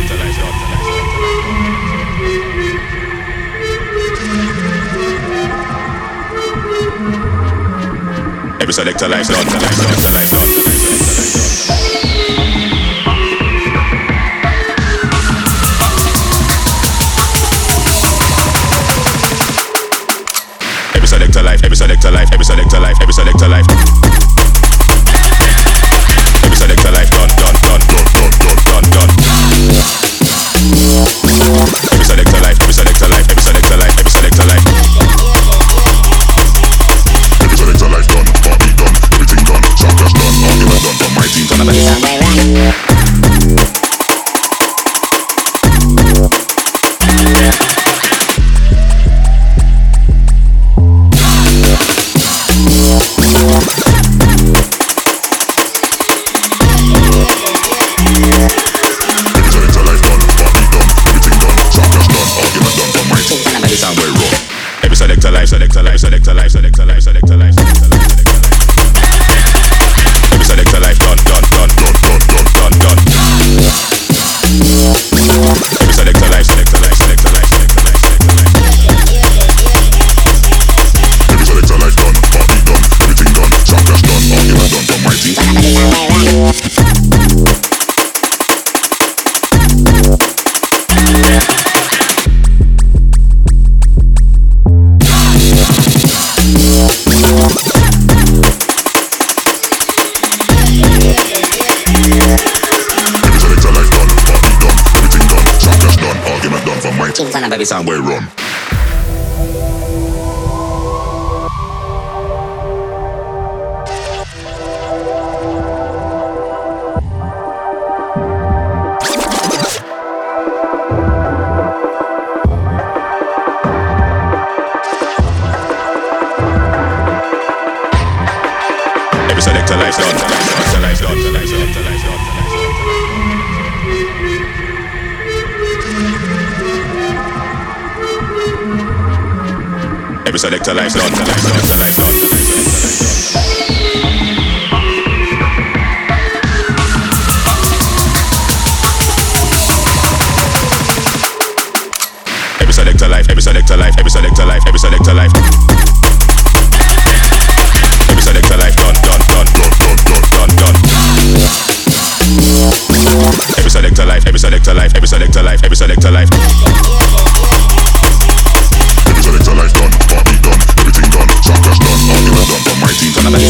Every selector life done. Selector life done. Every selector life. Every selector life. Every selector life. Every selector life. Every selector life done. Done. Done. Done. Done. Done. Done. Every selector life. Every selector life. Every selector life. Every selector life. Every selector life done. Party done. Everything done. Shockers done. Argument done. From my team to another. Selector life, selector life, selector life, selector life, selector life, selector life, selector life. Every selector life done, done, done, done, done, done, done, done. Every selector life, selector life, selector life, selector life, selector life. Every selector life done, party done, everything done, shockers done, argument done, from my team. Baby somewhere run. Every selector life done. Selector life done. Selector life done. Every selector life done, selector life done. Every selector life, every selector life, every selector life, every selector life. Every selector life done, done, done, done, done, done, done, done. Every selector life, every selector life, every selector life, every selector life. Every selector life done, party done, everything done, shockers done, argument done, from my team to another.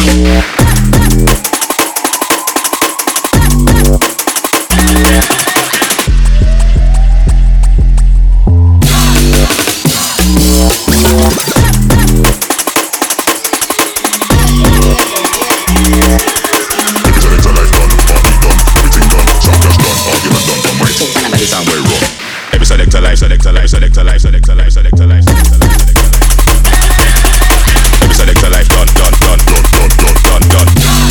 Selector life, selector life, selector life, selector life, selector life, selector life, selector life. Every selector life done, done, done, done, done, done, done, done.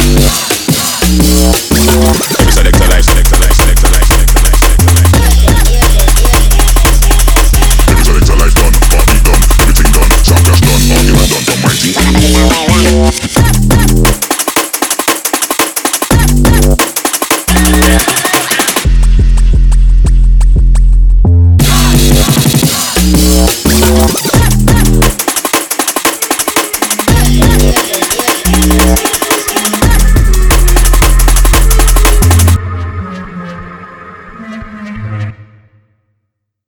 Every selector life, selector life, selector life, selector life, selector life. Every selector life done, party done, everything done, shockers done, argument done, from my team.